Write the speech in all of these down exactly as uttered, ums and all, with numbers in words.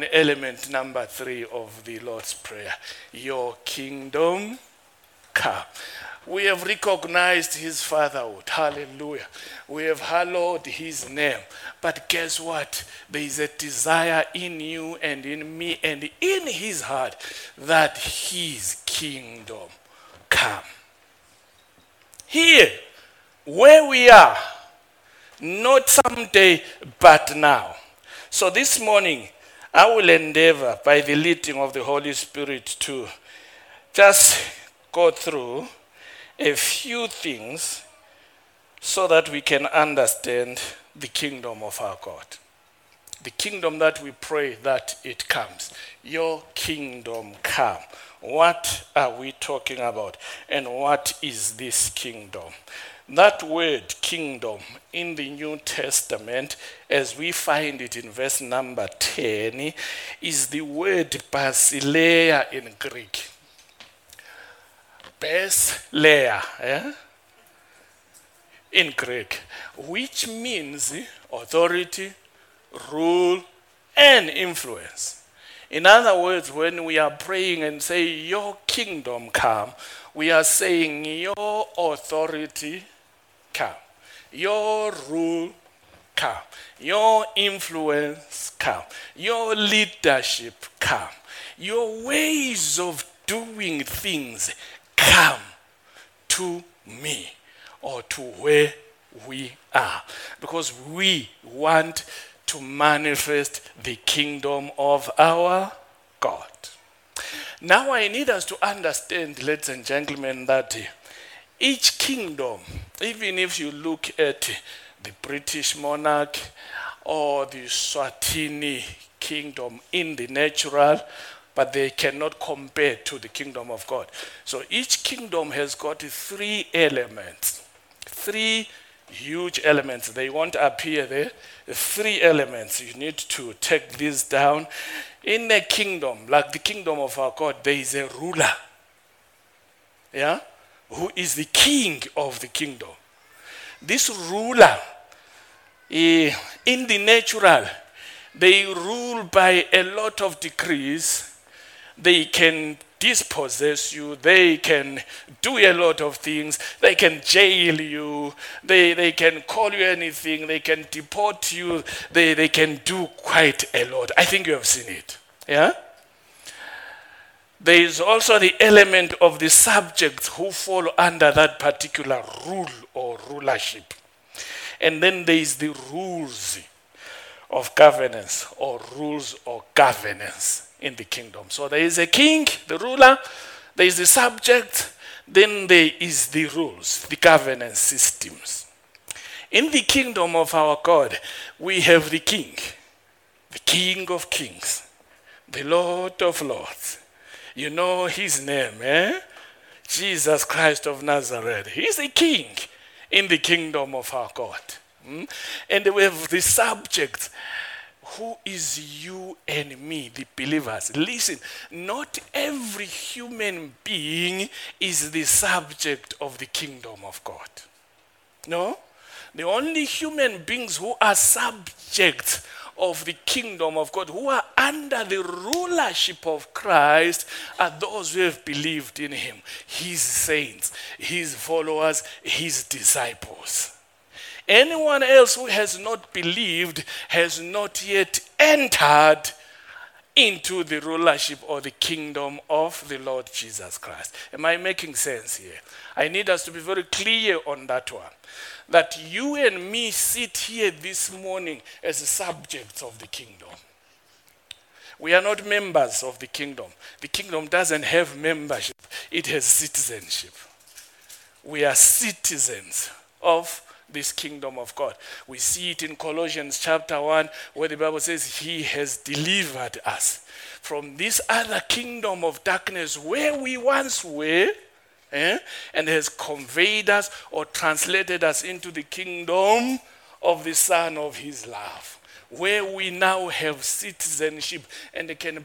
element number three of the Lord's Prayer. Your kingdom come. We have recognized his fatherhood. Hallelujah. We have hallowed his name. But guess what? There is a desire in you and in me and in his heart that his kingdom come. Here, where we are, not someday, but now. So this morning, I will endeavor by the leading of the Holy Spirit to just go through a few things so that we can understand the kingdom of our God. The kingdom that we pray that it comes. Your kingdom come. What are we talking about? And what is this kingdom? That word kingdom in the New Testament, as we find it in verse number ten, is the word basileia in Greek. Basileia, eh? In Greek, which means authority, rule, and influence. In other words, when we are praying and say, your kingdom come, we are saying your authority come, your rule come, your influence come, your leadership come, your ways of doing things come to me or to where we are, because we want to manifest the kingdom of our God. Now I need us to understand, ladies and gentlemen, that each kingdom, even if you look at the British monarch or the Swatini kingdom in the natural, but they cannot compare to the kingdom of God. So each kingdom has got three elements, three huge elements. They won't appear there. The three elements, you need to take these down. In a kingdom, like the kingdom of our God, there is a ruler, yeah, who is the king of the kingdom. This ruler, eh, in the natural, they rule by a lot of decrees. They can dispossess you, they can do a lot of things, they can jail you, they, they can call you anything, they can deport you, they, they can do quite a lot. I think you have seen it. Yeah? There is also the element of the subjects who fall under that particular rule or rulership. And then there is the rules of governance or rules of governance in the kingdom. So there is a king, the ruler, there is the subject, then there is the rules, the governance systems. In the kingdom of our God, we have the king, the king of kings, the Lord of lords. You know his name, eh? Jesus Christ of Nazareth. He's the king in the kingdom of our God. Hmm? And we have the subject, who is you and me, the believers. Listen, not every human being is the subject of the kingdom of God. No? The only human beings who are subjects of the kingdom of God, who are under the rulership of Christ, are those who have believed in him, his saints, his followers, his disciples. Anyone else who has not believed has not yet entered into the rulership or the kingdom of the Lord Jesus Christ. Am I making sense here? I need us to be very clear on that one. That you and me sit here this morning as subjects of the kingdom. We are not members of the kingdom. The kingdom doesn't have membership. It has citizenship. We are citizens of this kingdom of God. We see it in Colossians chapter one, where the Bible says he has delivered us from this other kingdom of darkness where we once were, eh, and has conveyed us or translated us into the kingdom of the Son of his love, where we now have citizenship and can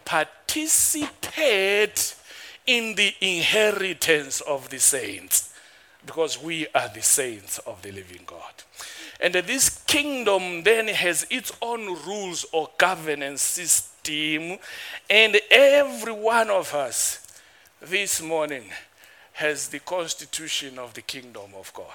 participate in the inheritance of the saints. Because we are the saints of the living God. And this kingdom then has its own rules or governance system, and every one of us this morning has the constitution of the kingdom of God.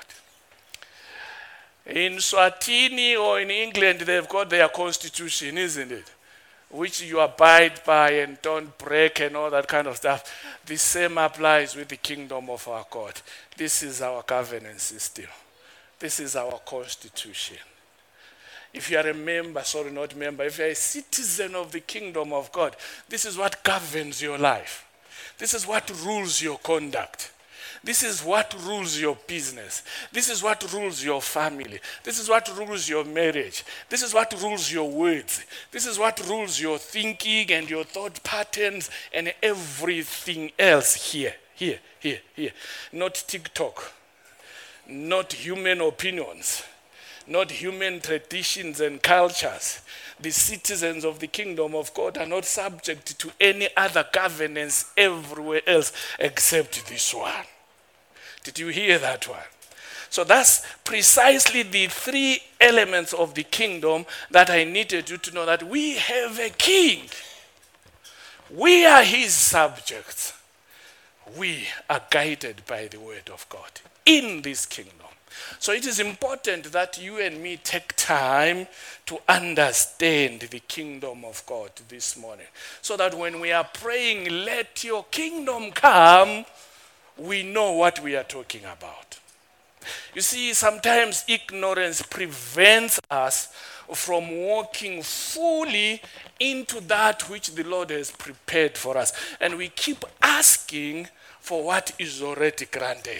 In Swatini or in England, they've got their constitution, isn't it? Which you abide by and don't break and all that kind of stuff. The same applies with the kingdom of our God. This is our governance system. This is our constitution. If you are a member, sorry, not member, if you are a citizen of the kingdom of God, this is what governs your life. This is what rules your conduct. This is what rules your business. This is what rules your family. This is what rules your marriage. This is what rules your words. This is what rules your thinking and your thought patterns and everything else here, here, here, here. Not TikTok, not human opinions, not human traditions and cultures. The citizens of the kingdom of God are not subject to any other governance everywhere else except this one. Did you hear that one? So that's precisely the three elements of the kingdom that I needed you to know, that we have a king. We are his subjects. We are guided by the word of God in this kingdom. So it is important that you and me take time to understand the kingdom of God this morning, so that when we are praying, let your kingdom come, we know what we are talking about. You see, sometimes ignorance prevents us from walking fully into that which the Lord has prepared for us. And we keep asking for what is already granted.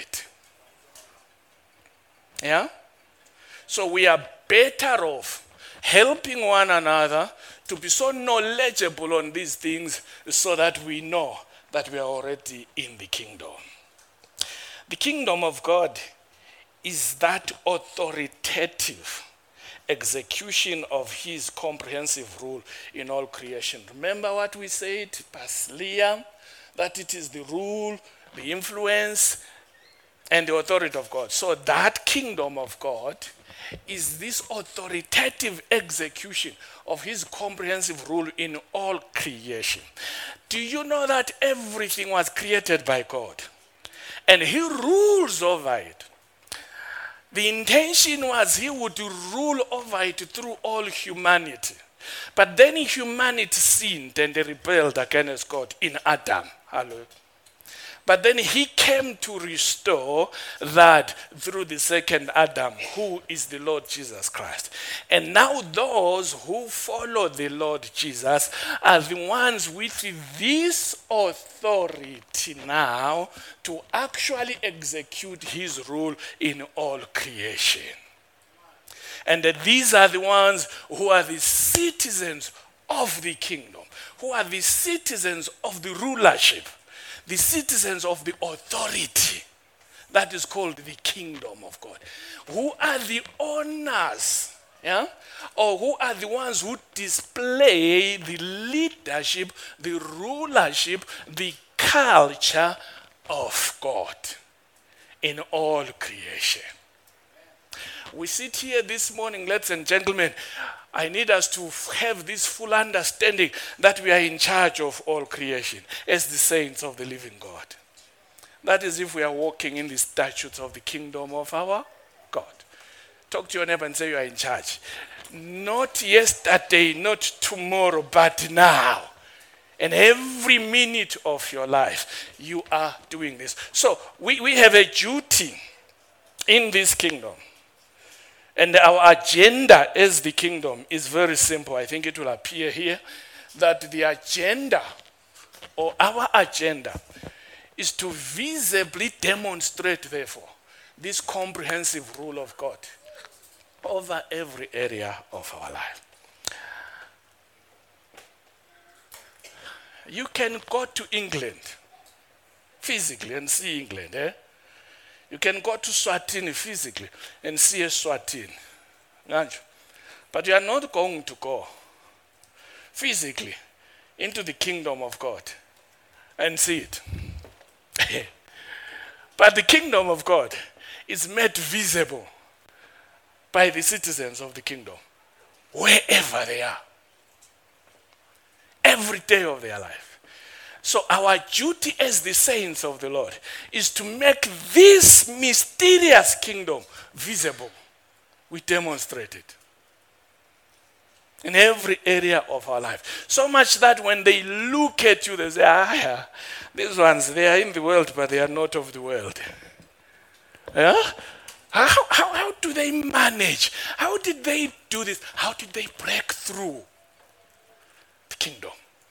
Yeah? So we are better off helping one another to be so knowledgeable on these things, so that we know that we are already in the kingdom. The kingdom of God is that authoritative execution of his comprehensive rule in all creation. Remember what we said, Paslia, that it is the rule, the influence, and the authority of God. So that kingdom of God is this authoritative execution of his comprehensive rule in all creation. Do you know that everything was created by God? And he rules over it. The intention was he would rule over it through all humanity. But then humanity sinned and they rebelled against God in Adam. Hello. But then he came to restore that through the second Adam, who is the Lord Jesus Christ. And now those who follow the Lord Jesus are the ones with this authority now to actually execute his rule in all creation. And that these are the ones who are the citizens of the kingdom, who are the citizens of the rulership, the citizens of the authority that is called the kingdom of God, who are the owners, yeah, or who are the ones who display the leadership, the rulership, the culture of God in all creation. We sit here this morning, ladies and gentlemen. I need us to have this full understanding that we are in charge of all creation as the saints of the living God. That is if we are walking in the statutes of the kingdom of our God. Talk to your neighbor and say you are in charge. Not yesterday, not tomorrow, but now. And every minute of your life, you are doing this. So we, we have a duty in this kingdom. And our agenda as the kingdom is very simple. I think it will appear here that the agenda, or our agenda, is to visibly demonstrate, therefore, this comprehensive rule of God over every area of our life. You can go to England physically and see England, eh? You can go to Swatini physically and see a Swatini. But you are not going to go physically into the kingdom of God and see it. But the kingdom of God is made visible by the citizens of the kingdom, wherever they are. every day of their life. So our duty as the saints of the Lord is to make this mysterious kingdom visible. We demonstrate it in every area of our life. So much that when they look at you, they say, ah, yeah, these ones, they are in the world, but they are not of the world. Yeah? How, how, how do they manage? How did they do this? How did they break through the kingdom?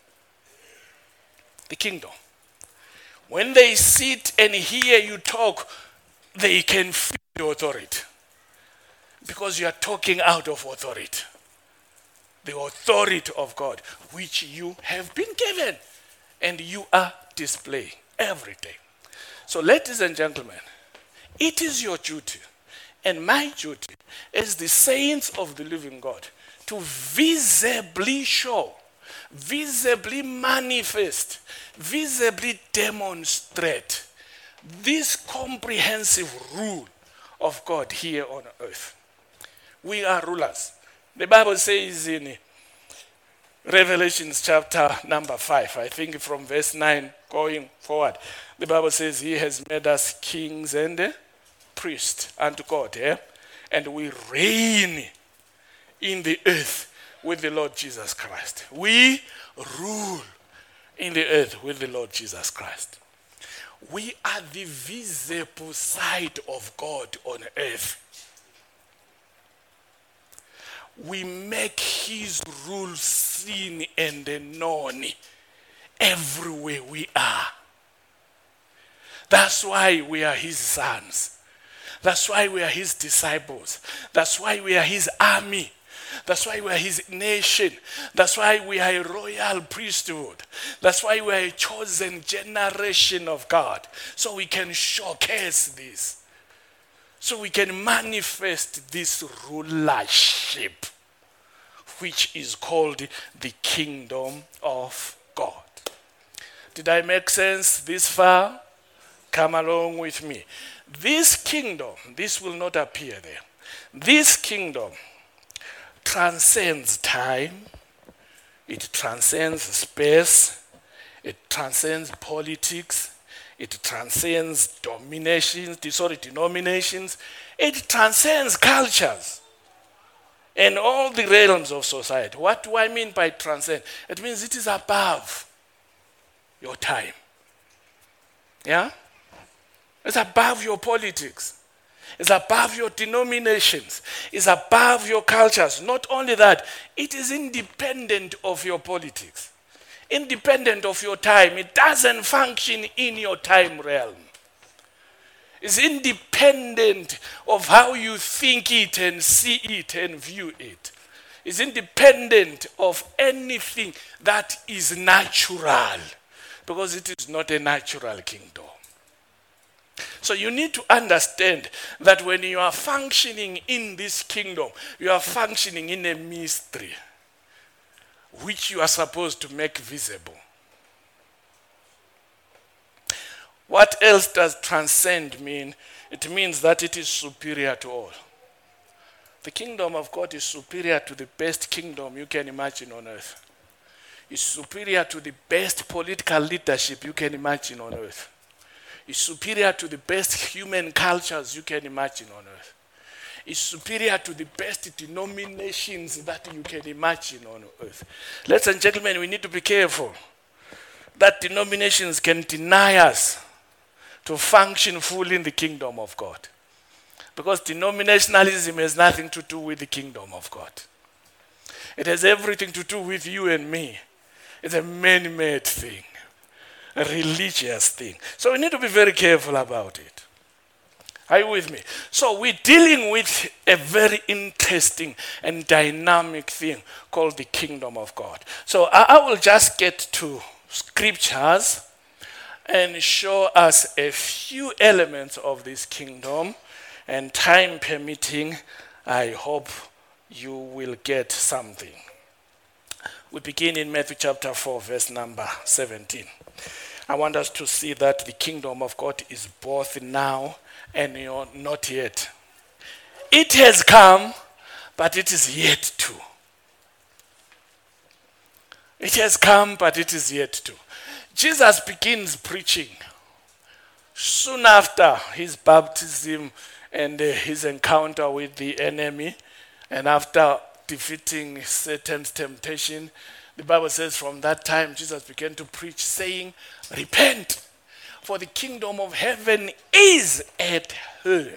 The kingdom. When they sit and hear you talk, they can feel the authority. Because you are talking out of authority. The authority of God, which you have been given. And you are displaying every day. So ladies and gentlemen, it is your duty and my duty as the saints of the living God to visibly show, visibly manifest, visibly demonstrate this comprehensive rule of God here on earth. We are rulers. The Bible says in Revelation chapter number five, I think from verse nine going forward, the Bible says he has made us kings and uh, priests unto God, eh? And we reign in the earth with the Lord Jesus Christ. We rule in the earth with the Lord Jesus Christ. We are the visible side of God on earth. We make his rule seen and known everywhere we are. That's why we are his sons. That's why we are his disciples. That's why we are his army. That's why we are his nation. That's why we are a royal priesthood. That's why we are a chosen generation of God. So we can showcase this. So we can manifest this rulership, which is called the kingdom of God. Did I make sense this far? Come along with me. This kingdom, this will not appear there. This kingdom transcends time. It transcends space. It transcends politics. It transcends dominations, sorry, denominations. It transcends cultures and all the realms of society. What do I mean by transcend? It means it is above your time. Yeah? It's above your politics. It's above your denominations. It's above your cultures. Not only that, it is independent of your politics. Independent of your time. It doesn't function in your time realm. It's independent of how you think it and see it and view it. It's independent of anything that is natural, because it is not a natural kingdom. So you need to understand that when you are functioning in this kingdom, you are functioning in a mystery which you are supposed to make visible. What else does transcend mean? It means that it is superior to all. The kingdom of God is superior to the best kingdom you can imagine on earth. It's superior to the best political leadership you can imagine on earth. It's superior to the best human cultures you can imagine on earth. Is superior to the best denominations that you can imagine on earth. Ladies and gentlemen, we need to be careful that denominations can deny us to function fully in the kingdom of God. Because denominationalism has nothing to do with the kingdom of God. It has everything to do with you and me. It's a man-made thing, a religious thing. So we need to be very careful about it. Are you with me? So we're dealing with a very interesting and dynamic thing called the kingdom of God. So I, I will just get to scriptures and show us a few elements of this kingdom. And time permitting, I hope you will get something. We begin in Matthew chapter four, verse number seventeen. I want us to see that the kingdom of God is both now and not yet. It has come, but it is yet to. It has come, but it is yet to. Jesus begins preaching soon after his baptism and uh, his encounter with the enemy, and after defeating Satan's temptation. The Bible says from that time Jesus began to preach, saying, repent, for the kingdom of heaven is at hand.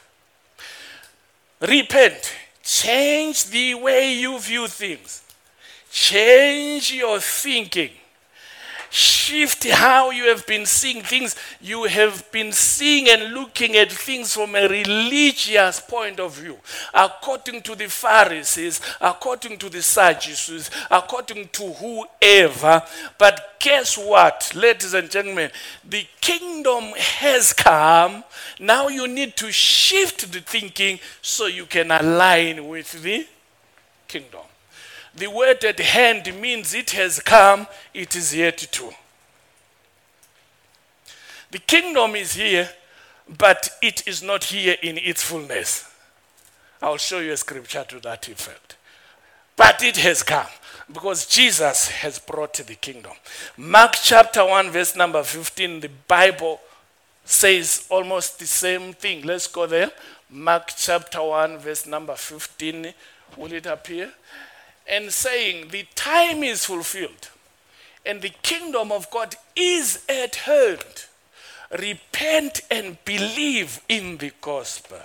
Repent. Change the way you view things. Change your thinking. Shift how you have been seeing things. You have been seeing and looking at things from a religious point of view, according to the Pharisees, according to the Sadducees, according to whoever. But guess what, ladies and gentlemen? The kingdom has come. Now you need to shift the thinking so you can align with the kingdom. The word at hand means it has come, it is yet to. The kingdom is here, but it is not here in its fullness. I'll show you a scripture to that effect. But it has come, because Jesus has brought the kingdom. Mark chapter one, verse number fifteen, the Bible says almost the same thing. Let's go there. Mark chapter one, verse number fifteen. Will it appear? And saying, the time is fulfilled, and the kingdom of God is at hand. Repent and believe in the gospel.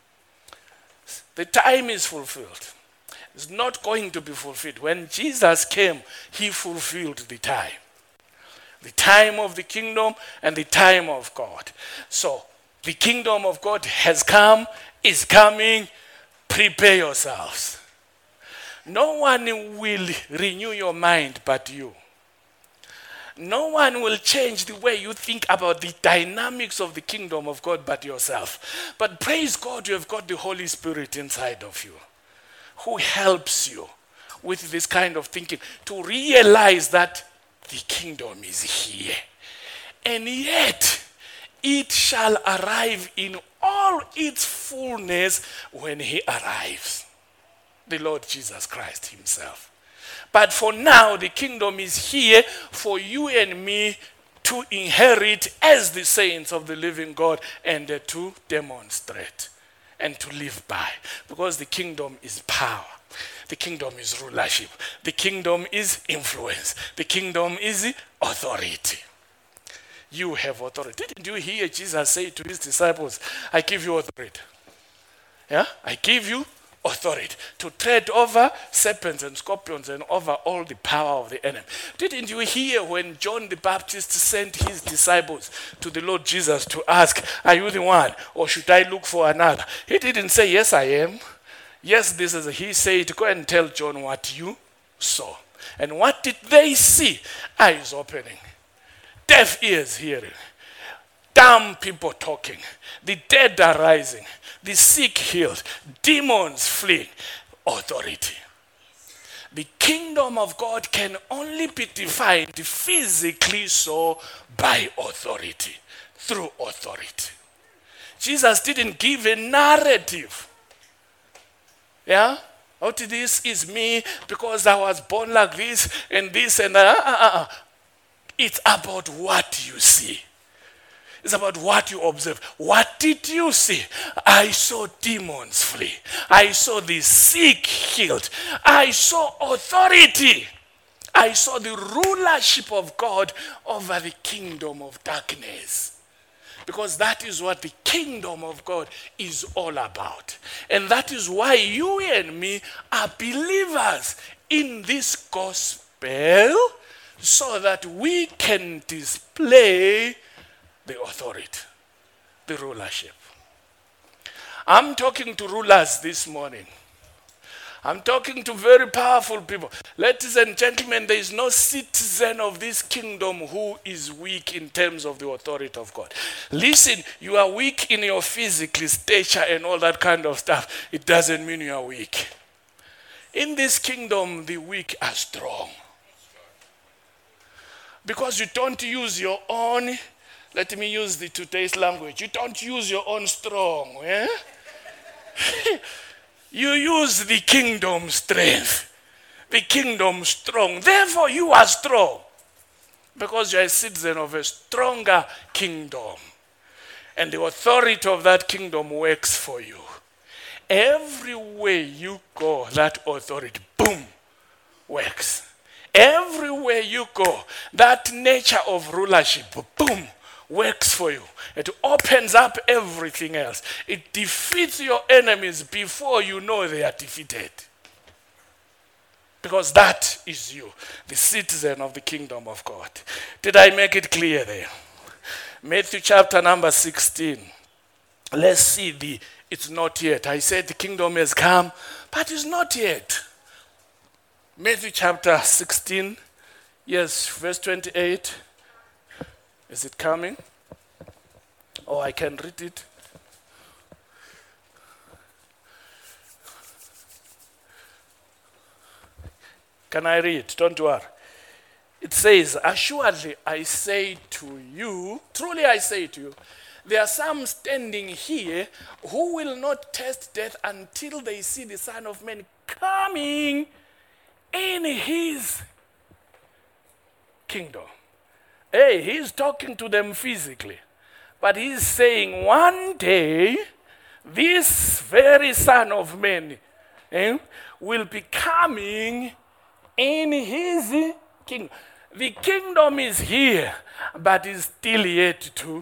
The time is fulfilled. It's not going to be fulfilled. When Jesus came, he fulfilled the time. The time of the kingdom and the time of God. So, the kingdom of God has come, is coming. Prepare yourselves. No one will renew your mind but you. No one will change the way you think about the dynamics of the kingdom of God but yourself. But praise God, you have got the Holy Spirit inside of you, who helps you with this kind of thinking to realize that the kingdom is here. And yet, it shall arrive in all its fullness when he arrives. The Lord Jesus Christ himself. But for now, the kingdom is here for you and me to inherit as the saints of the living God and uh, to demonstrate and to live by. Because the kingdom is power. The kingdom is rulership. The kingdom is influence. The kingdom is authority. You have authority. Didn't you hear Jesus say to his disciples, I give you authority. Yeah? I give you authority to tread over serpents and scorpions and over all the power of the enemy. Didn't you hear when John the Baptist sent his disciples to the Lord Jesus to ask, are you the one or should I look for another? He didn't say, yes, I am. Yes, this is, he said, go and tell John what you saw. And what did they see? Eyes opening, deaf ears hearing, dumb people talking, the dead are rising, the sick healed, demons fleeing. Authority. The kingdom of God can only be defined physically so by authority, through authority. Jesus didn't give a narrative. Yeah? Oh, this is me because I was born like this and this and that. Uh, uh, uh. It's about what you see. It's about what you observe. What did you see? I saw demons flee. I saw the sick healed. I saw authority. I saw the rulership of God over the kingdom of darkness. Because that is what the kingdom of God is all about. And that is why you and me are believers in this gospel, so that we can display the authority, the rulership. I'm talking to rulers this morning. I'm talking to very powerful people. Ladies and gentlemen, there is no citizen of this kingdom who is weak in terms of the authority of God. Listen, you are weak in your physical stature and all that kind of stuff. It doesn't mean you are weak. In this kingdom, the weak are strong. Because you don't use your own, let me use the today's language, you don't use your own strong. Eh? You use the kingdom strength. the kingdom strong. Therefore, you are strong because you are a citizen of a stronger kingdom. And the authority of that kingdom works for you. Everywhere you go, that authority, boom, works. Everywhere you go, that nature of rulership, boom, works for you. It opens up everything else. It defeats your enemies before you know they are defeated. Because that is you, the citizen of the kingdom of God. Did I make it clear there? Matthew chapter number sixteen. Let's see the, it's not yet. I said the kingdom has come, but it's not yet. Matthew chapter sixteen, yes, verse twenty-eight. Is it coming? Oh, I can read it. Can I read? Don't worry. It says, assuredly I say to you, truly I say to you, there are some standing here who will not taste death until they see the Son of Man coming in his kingdom. Hey, he's talking to them physically. But he's saying one day, this very Son of Man eh, will be coming in his kingdom. The kingdom is here, but is still yet to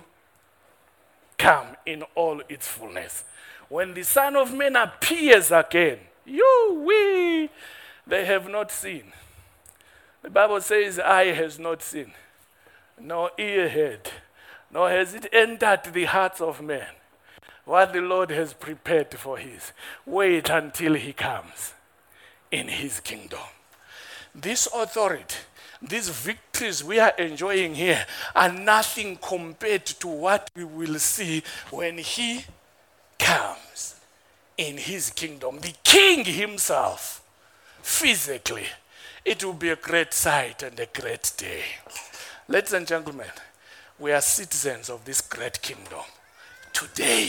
come in all its fullness. When the Son of Man appears again, you, we, they have not seen. The Bible says, eye has not seen, nor ear heard, nor has it entered the hearts of men what the Lord has prepared for his. Wait until he comes in his kingdom. This authority, these victories we are enjoying here are nothing compared to what we will see when he comes in his kingdom. The king himself, physically. It will be a great sight and a great day. Ladies and gentlemen, we are citizens of this great kingdom. Today,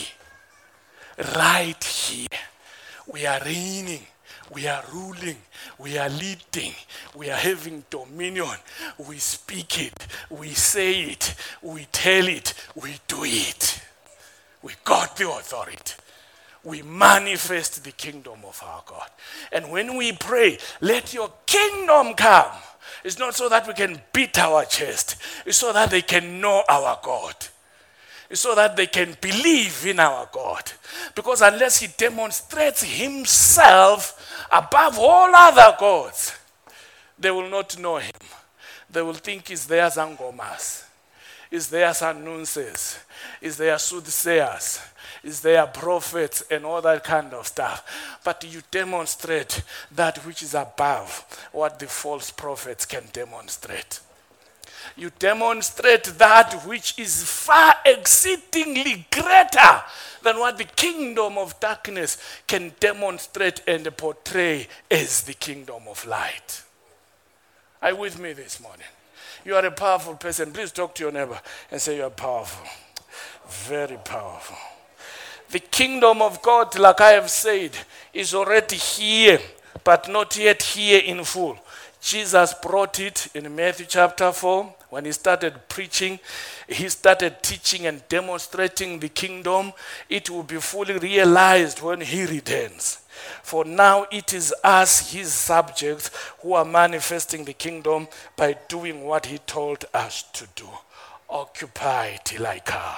right here, we are reigning. We are ruling, we are leading, we are having dominion. We speak it, we say it, we tell it, we do it. We got the authority. We manifest the kingdom of our God. And when we pray, let your kingdom come, it's not so that we can beat our chest. It's so that they can know our God. It's so that they can believe in our God. Because unless he demonstrates himself above all other gods, they will not know him. They will think it's their zangomas, it's their announces, it's their soothsayers, it's their prophets and all that kind of stuff. But you demonstrate that which is above what the false prophets can demonstrate. You demonstrate that which is far exceedingly greater than what the kingdom of darkness can demonstrate and portray as the kingdom of light. Are you with me this morning? You are a powerful person. Please talk to your neighbor and say you are powerful. Very powerful. The kingdom of God, like I have said, is already here, but not yet here in full. Jesus brought it in Matthew chapter four. When he started preaching, he started teaching and demonstrating the kingdom. It will be fully realized when he returns. For now it is us, his subjects, who are manifesting the kingdom by doing what he told us to do. Occupy till I come.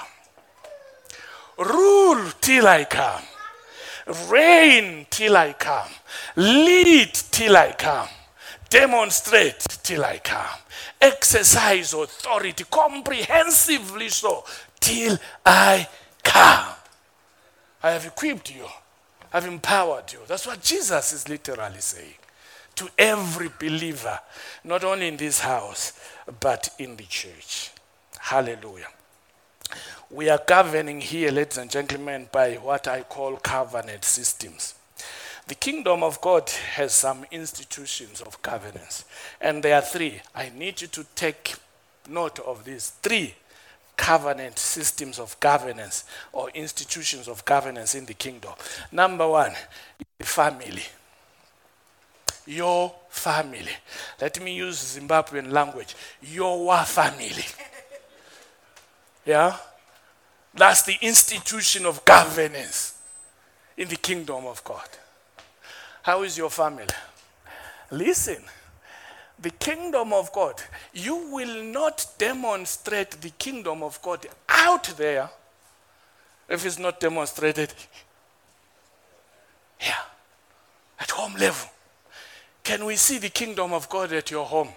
Rule till I come. Reign till I come. Lead till I come. Demonstrate till I come. Exercise authority comprehensively so till I come. I have equipped you. I've empowered you. That's what Jesus is literally saying to every believer, not only in this house, but in the church. Hallelujah. We are governing here, ladies and gentlemen, by what I call covenant systems. The kingdom of God has some institutions of governance, and there are three. I need you to take note of these three covenant systems of governance or institutions of governance in the kingdom. Number one, the family. your family. Let me use Zimbabwean language. Your family. Yeah? That's the institution of governance in the kingdom of God. How is your family? Listen, the kingdom of God, you will not demonstrate the kingdom of God out there if it's not demonstrated here, at home level. Can we see the kingdom of God at your home?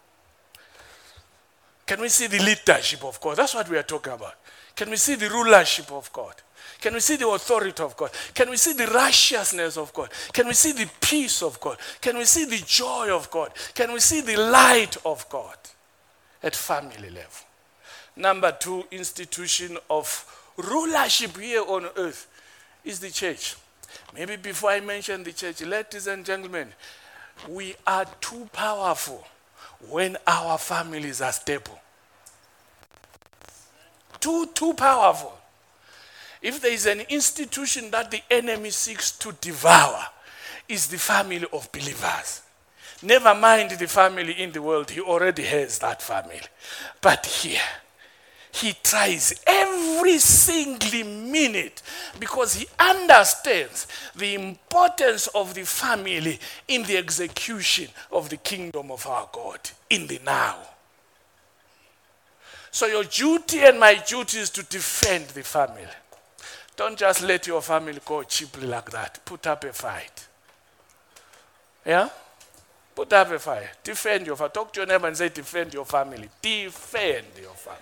Can we see the leadership of God? That's what we are talking about. Can we see the rulership of God? Can we see the authority of God? Can we see the righteousness of God? Can we see the peace of God? Can we see the joy of God? Can we see the light of God at family level? Number two institution of rulership here on earth is the church. Maybe before I mention the church, ladies and gentlemen, we are too powerful when our families are stable. Too, too powerful. If there is an institution that the enemy seeks to devour, is the family of believers. Never mind the family in the world, he already has that family. But here, he tries every single minute because he understands the importance of the family in the execution of the kingdom of our God in the now. So your duty and my duty is to defend the family. Don't just let your family go cheaply like that. Put up a fight. Yeah? Put up a fight. Defend your family. Talk to your neighbor and say, defend your family. Defend your family.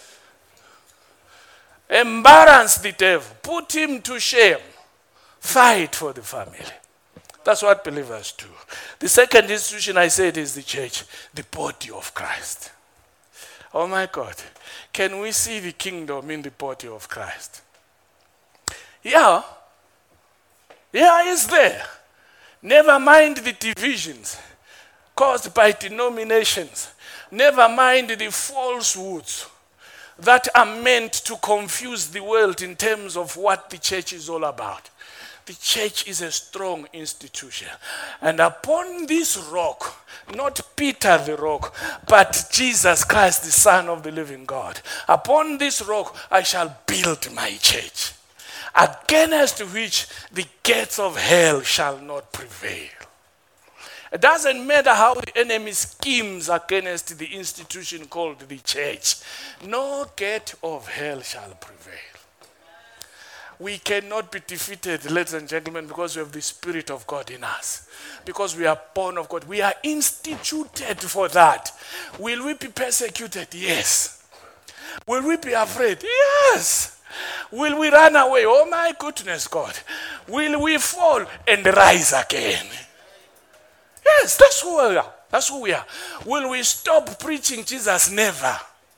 Embarrass the devil. Put him to shame. Fight for the family. That's what believers do. The second institution I said is the church, the body of Christ. Oh my God. Can we see the kingdom in the body of Christ? Yeah. Yeah, it's there. Never mind the divisions caused by denominations. Never mind the falsehoods that are meant to confuse the world in terms of what the church is all about. The church is a strong institution. And upon this rock, not Peter the rock, but Jesus Christ, the Son of the living God, upon this rock I shall build my church, against which the gates of hell shall not prevail. It doesn't matter how the enemy schemes against the institution called the church. No gate of hell shall prevail. We cannot be defeated, ladies and gentlemen, because we have the Spirit of God in us. Because we are born of God. We are instituted for that. Will we be persecuted? Yes. Will we be afraid? Yes. Will we run away? Oh my goodness, God. Will we fall and rise again? Yes, that's who we are. That's who we are. Will we stop preaching Jesus? Never.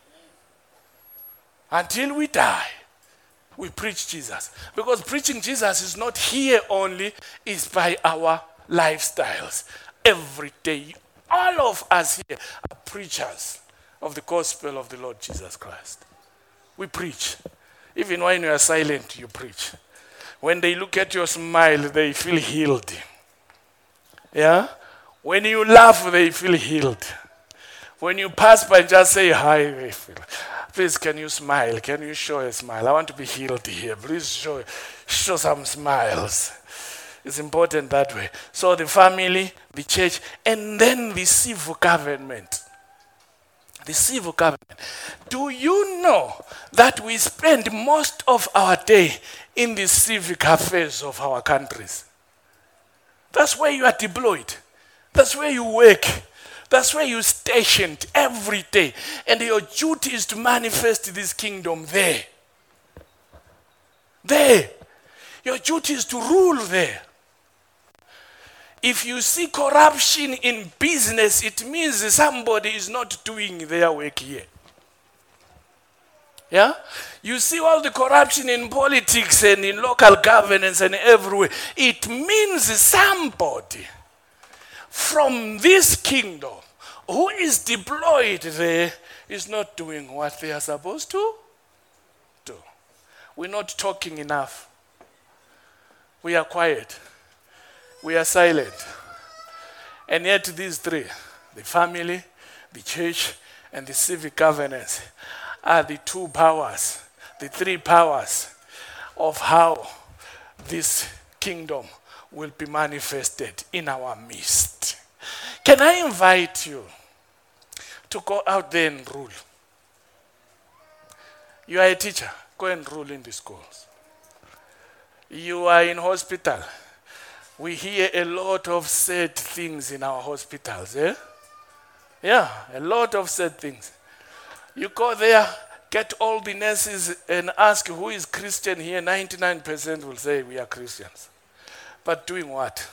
Until we die, we preach Jesus. Because preaching Jesus is not here only, it's by our lifestyles. Every day, all of us here are preachers of the gospel of the Lord Jesus Christ. We preach. Even when you are silent, you preach. When they look at your smile, they feel healed. Yeah? When you laugh, they feel healed. When you pass by and just say hi, they feel. Please, can you smile? Can you show a smile? I want to be healed here. Please show, show some smiles. It's important that way. So the family, the church, and then the civil government. The civil government. Do you know that we spend most of our day in the civic affairs of our countries? That's where you are deployed. That's where you work. That's where you're stationed every day. And your duty is to manifest this kingdom there. There. Your duty is to rule there. If you see corruption in business, it means somebody is not doing their work here. Yeah? You see all the corruption in politics and in local governance and everywhere. It means somebody from this kingdom who is deployed there is not doing what they are supposed to do. We're not talking enough. We are quiet. We are silent. And yet these three, the family, the church, and the civic governance, are the two powers, the three powers of how this kingdom will be manifested in our midst. Can I invite you to go out there and rule? You are a teacher, go and rule in the schools. You are in hospital. We hear a lot of sad things in our hospitals, eh? Yeah, a lot of sad things. You go there, get all the nurses and ask who is Christian here, ninety-nine percent will say we are Christians. But doing what?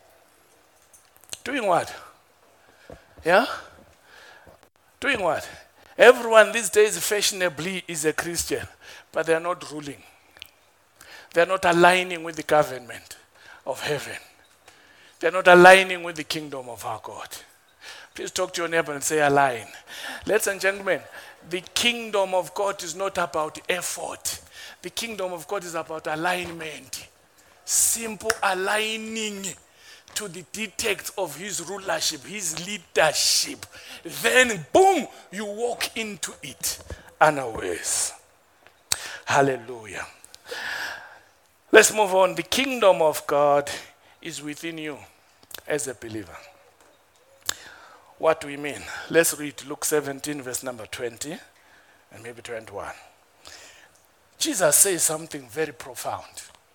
Doing what? Yeah? Doing what? Everyone these days fashionably is a Christian, but they are not ruling. They are not aligning with the government of heaven. They are not aligning with the kingdom of our God. Please talk to your neighbor and say align. Ladies and gentlemen, the kingdom of God is not about effort. The kingdom of God is about alignment. Simple aligning to the dictates of his rulership, his leadership. Then, boom, you walk into it unawares. Hallelujah. Let's move on. The kingdom of God is within you as a believer. What do we mean? Let's read Luke seventeen, verse number twenty, and maybe twenty-one. Jesus says something very profound.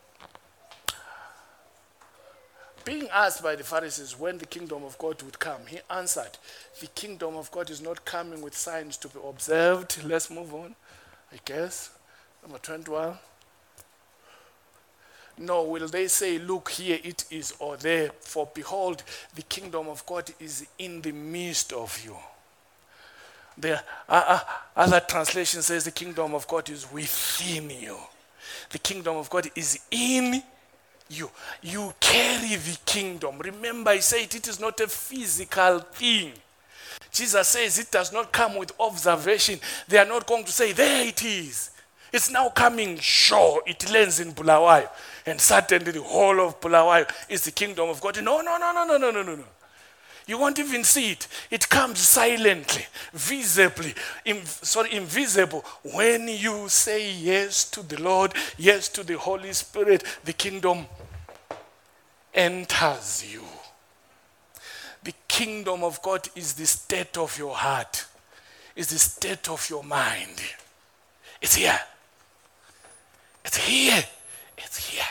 Being asked by the Pharisees when the kingdom of God would come, he answered, the kingdom of God is not coming with signs to be observed. Let's move on, I guess. Number twenty-one. No, will they say, look, here it is, or there, for behold, the kingdom of God is in the midst of you. The uh, uh, other translation says the kingdom of God is within you. The kingdom of God is in you. You carry the kingdom. Remember, I said it is not a physical thing. Jesus says it does not come with observation. They are not going to say, there it is. It's now coming, sure, it lands in Bulawayo. And certainly the whole of Bulawayo is the kingdom of God. No, no, no, no, no, no, no, no, no. You won't even see it. It comes silently, visibly, in, sorry, invisible. When you say yes to the Lord, yes to the Holy Spirit, the kingdom enters you. The kingdom of God is the state of your heart, is the state of your mind. It's here. It's here. It's here.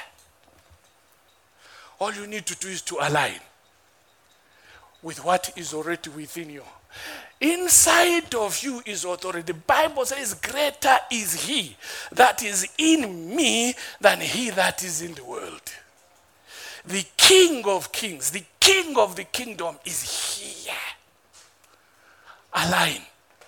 All you need to do is to align with what is already within you. Inside of you is authority. The Bible says, greater is he that is in me than he that is in the world. The King of kings, the King of the kingdom is here. Align.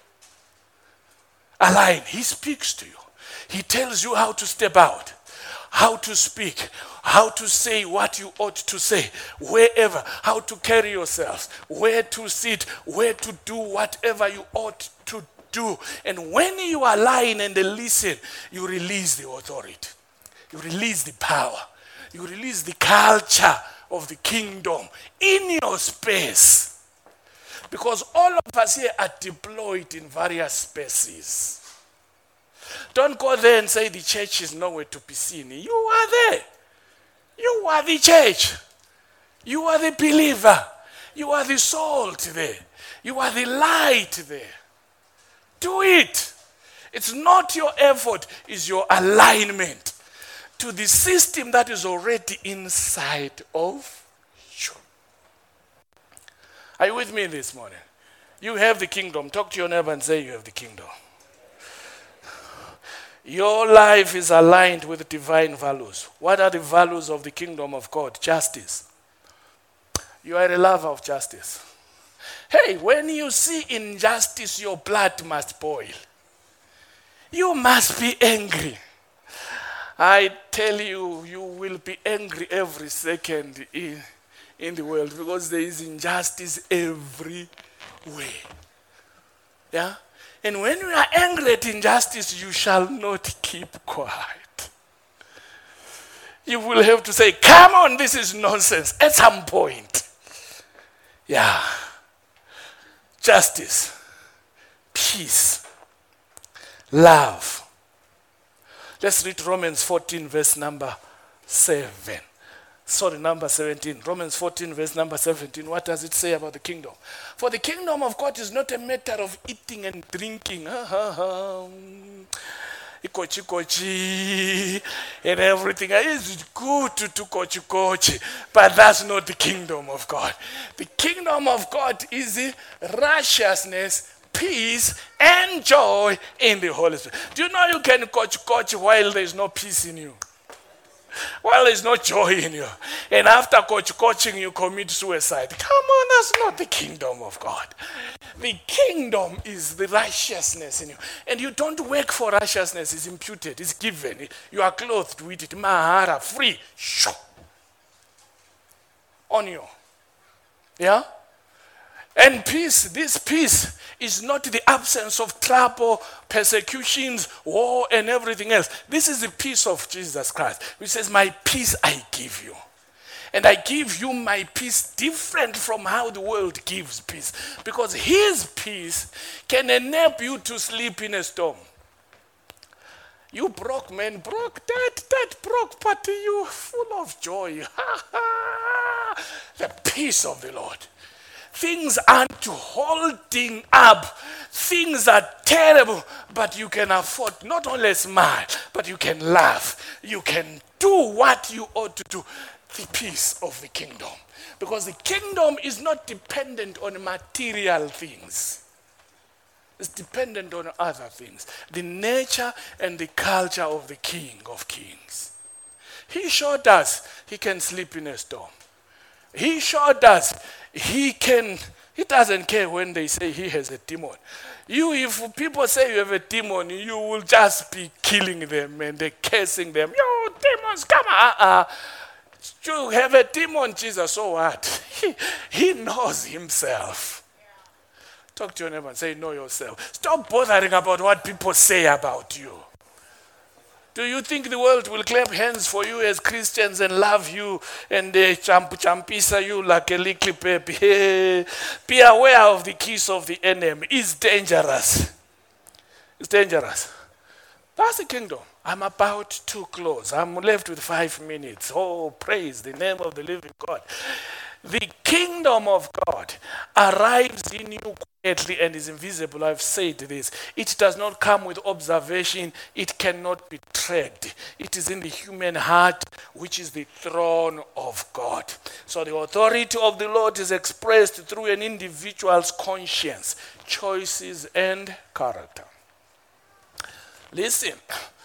Align. He speaks to you. He tells you how to step out, how to speak, how to say what you ought to say, wherever, how to carry yourselves, where to sit, where to do whatever you ought to do. And when you align and listen, you release the authority. You release the power. You release the culture of the kingdom in your space. Because all of us here are deployed in various spaces. Don't go there and say the church is nowhere to be seen. You are there. You are the church. You are the believer. You are the salt there. You are the light there. Do it. It's not your effort, it's your alignment to the system that is already inside of you. Are you with me this morning? You have the kingdom. Talk to your neighbor and say you have the kingdom. Your life is aligned with divine values. What are the values of the kingdom of God? Justice. You are a lover of justice. Hey, when you see injustice, your blood must boil. You must be angry. I tell you, you will be angry every second in, in the world because there is injustice everywhere. Yeah? And when you are angry at injustice, you shall not keep quiet. You will have to say, come on, this is nonsense, at some point. Yeah. Justice, peace, love. Let's read Romans fourteen, verse number seven. Sorry, number seventeen. Romans fourteen, verse number seventeen. What does it say about the kingdom? For the kingdom of God is not a matter of eating and drinking. Kochi kochi and everything. It's good to do kochi kochi, but that's not the kingdom of God. The kingdom of God is righteousness, peace, and joy in the Holy Spirit. Do you know you can kochi kochi while there's no peace in you? While there's no joy in you. And after coach coaching, you commit suicide. Come on, that's not the kingdom of God. The kingdom is the righteousness in you. And you don't work for righteousness. It's imputed. It's given. You are clothed with it. Mahara, free. Shoo. On you. Yeah? And peace, this peace is not the absence of trouble, persecutions, war, and everything else. This is the peace of Jesus Christ, which says, my peace I give you. And I give you my peace different from how the world gives peace. Because his peace can enable you to sleep in a storm. You broke, man, broke, that, that broke, but you full of joy. The peace of the Lord. Things aren't holding up. Things are terrible, but you can afford not only smile, but you can laugh. You can do what you ought to do. The peace of the kingdom. Because the kingdom is not dependent on material things. It's dependent on other things. The nature and the culture of the King of Kings. He showed us he can sleep in a storm. He showed us he can, he doesn't care when they say he has a demon. You, if people say you have a demon, you will just be killing them and they're cursing them. Yo, demons, come on. Uh-uh. You have a demon, Jesus, so what? He, he knows himself. Talk to your neighbor and say, know yourself. Stop bothering about what people say about you. Do you think the world will clap hands for you as Christians and love you and uh, champ champisa you like a little baby? Hey, be aware of the kiss of the enemy. It's dangerous. It's dangerous. That's the kingdom. I'm about to close. I'm left with five minutes. Oh, praise the name of the living God. The kingdom of God arrives in you quietly and is invisible. I've said this. It does not come with observation. It cannot be tracked. It is in the human heart, which is the throne of God. So the authority of the Lord is expressed through an individual's conscience, choices, and character. Listen.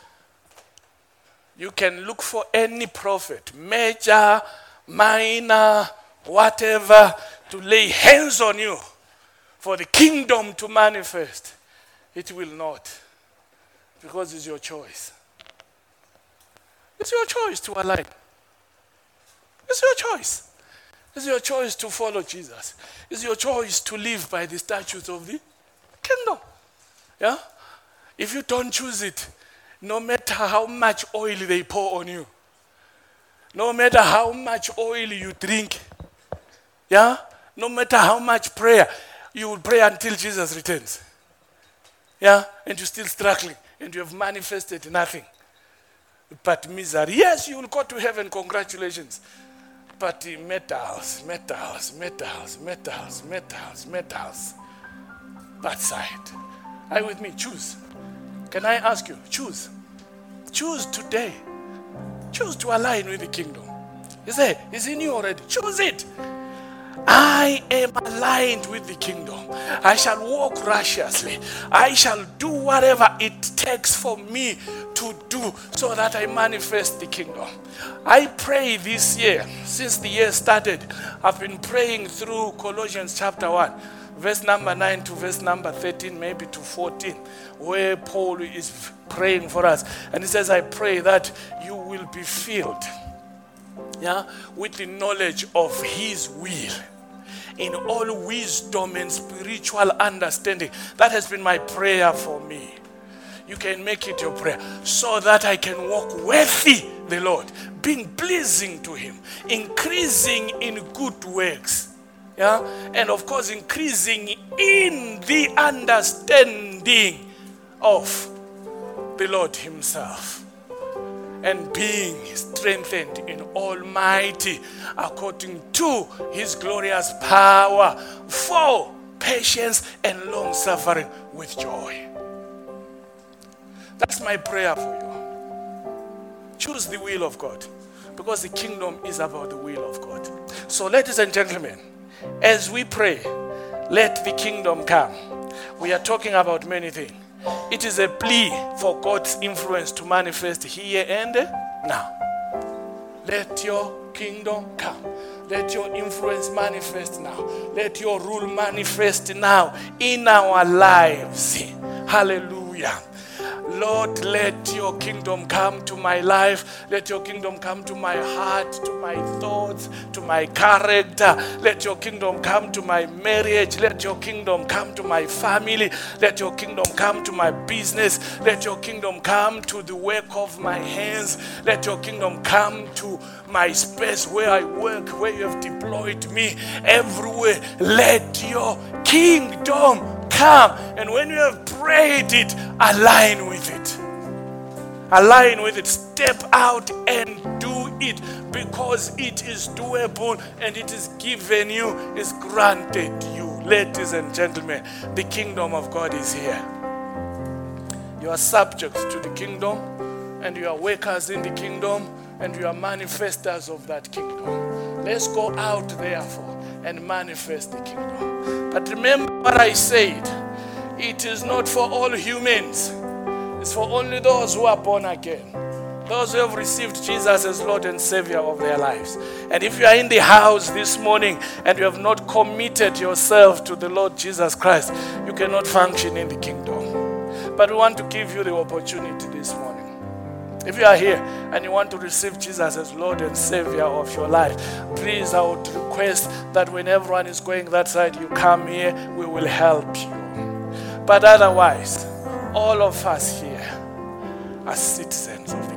You can look for any prophet, major, minor, whatever, to lay hands on you for the kingdom to manifest. It will not, because it's your choice. It's your choice to align. It's your choice. It's your choice to follow Jesus. It's your choice to live by the statutes of the kingdom. Yeah? If you don't choose it, no matter how much oil they pour on you, no matter how much oil you drink, yeah, no matter how much prayer, you will pray until Jesus returns. Yeah, and you're still struggling, and you have manifested nothing but misery. Yes, you will go to heaven, congratulations. But uh, metals, metals, metals, metals, metals, metals. That side. Are you with me? Choose. Can I ask you? Choose. Choose today. Choose to align with the kingdom. Is there? It's in you already. Choose it. I am aligned with the kingdom. I shall walk righteously. I shall do whatever it takes for me to do so that I manifest the kingdom. I pray this year, since the year started, I've been praying through Colossians chapter one, verse number nine to verse number thirteen, maybe to fourteen, where Paul is praying for us. And he says, I pray that you will be filled, yeah, with the knowledge of his will, in all wisdom and spiritual understanding. That has been my prayer for me. You can make it your prayer, so that I can walk worthy the Lord, being pleasing to him, increasing in good works. Yeah? And of course, increasing in the understanding of the Lord himself, and being strengthened in Almighty according to his glorious power for patience and long suffering with joy. That's my prayer for you. Choose the will of God, because the kingdom is about the will of God. So, ladies and gentlemen, as we pray, let the kingdom come. We are talking about many things. It is a plea for God's influence to manifest here and now. Let your kingdom come. Let your influence manifest now. Let your rule manifest now in our lives. Hallelujah. Lord, let your kingdom come to my life. Let your kingdom come to my heart, to my thoughts, to my character. Let your kingdom come to my marriage. Let your kingdom come to my family. Let your kingdom come to my business. Let your kingdom come to the work of my hands. Let your kingdom come to my space where I work, where you have deployed me. Everywhere, let your kingdom come. And when you have prayed it, align with it. Align with it. Step out and do it, because it is doable and it is given you, is granted you. Ladies and gentlemen, the kingdom of God is here. You are subjects to the kingdom, and you are workers in the kingdom, and you are manifestors of that kingdom. Let's go out therefore and manifest the kingdom. But remember what I said. It is not for all humans. It's for only those who are born again. Those who have received Jesus as Lord and Savior of their lives. And if you are in the house this morning and you have not committed yourself to the Lord Jesus Christ, you cannot function in the kingdom. But we want to give you the opportunity this morning. If you are here and you want to receive Jesus as Lord and Savior of your life, please, I would request that when everyone is going that side, you come here, we will help you. But otherwise, all of us here are citizens of the